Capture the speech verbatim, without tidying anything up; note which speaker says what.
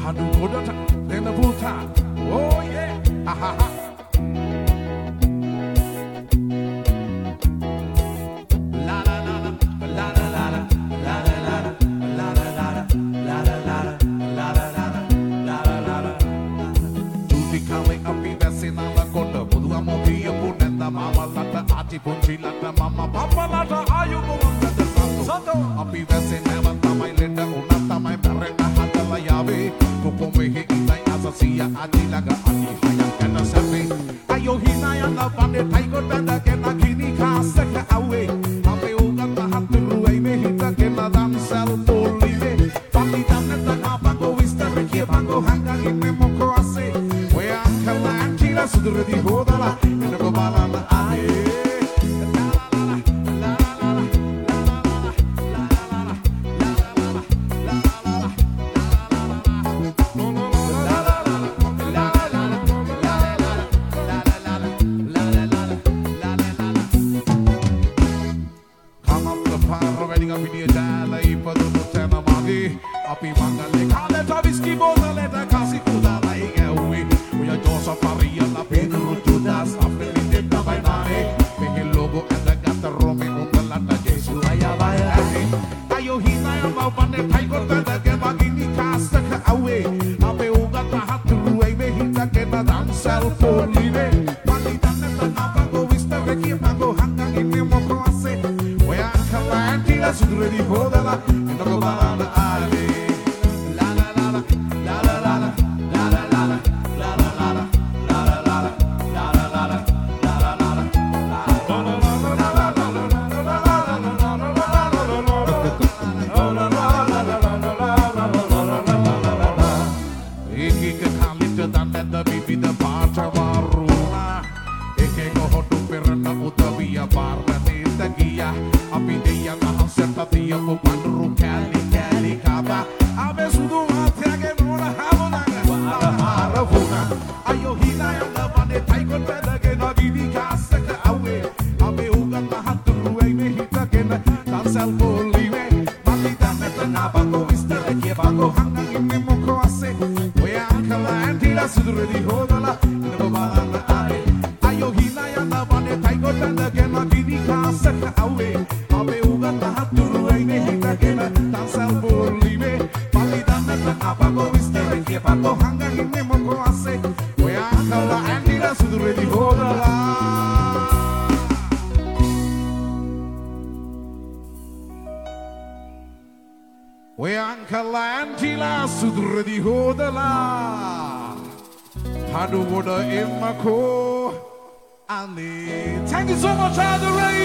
Speaker 1: Hadu Godata, then the Buta. Oh, yeah. Ha ha ha. La la la la, la la la la, la la la la, la la la la, la la la la, la la la la. Tutti kale api vesina la konda, budu amo biya punenda mama lata ati punchi lata mama papa lata ayu kumanda santo. Api vesina lata mai lenda unata mai berenda hatala yabe. Kukumehi inay asasiya ati laga ati hayang kena sabi. Ayo hinaya na pande taiko tanda kena kini kaseka awe. Ape ugat mahat turuay mehita kena dansal polive. Pati damneta kapango wista rekia pango hanggang ime moko ase. Weang kalan kila sudure di hodala. Ina ko balala ahe. Api mangale kale taviski boda leta kasi kuda la ingewi. Uya josa paria la pedro judas apeli deta bainare. Pehe logo anda gata rome ungalata Jesu ayabaya. Ayo hina ya mau pande taiko tanda ke magini kasta ka awe. Ape ugata hatu ruai mehita ke na dansal polive. Palita neta napango vista rekia pango hanggang ini moko ase. Oya kalan kila sudure di hodala. Ino ko balana ale. Hadu woda imako ani. Thank you so much, Adore.